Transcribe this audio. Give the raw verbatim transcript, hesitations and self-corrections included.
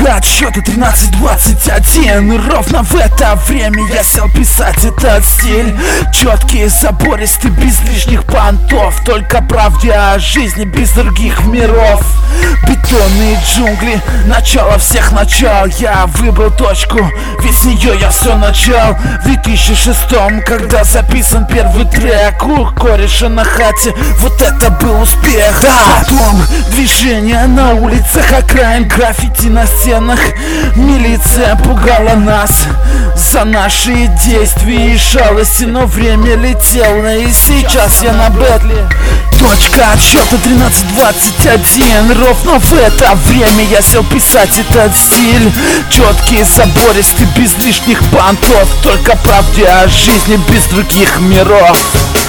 Точка отсчета тринадцать двадцать один. И ровно в это время я сел писать этот стиль. Четкий, забористый, без лишних понтов. Только правде о жизни, без других миров. Бетонные джунгли, начало всех начал. Я выбрал точку, ведь с нее я все начал. В две тысячи шестом, когда записан первый трек у кореша на хате, вот это был успех. Да. Потом движение на улицах окраин, граффити на стенах. Милиция пугала нас за наши действия и шалости, но время летело, и сейчас я на бэтле. Точка отсчета тринадцать двадцать один. Ровно в это время я сел писать этот стиль. Четкий, забористый, без лишних понтов. Только правде о жизни, без других миров.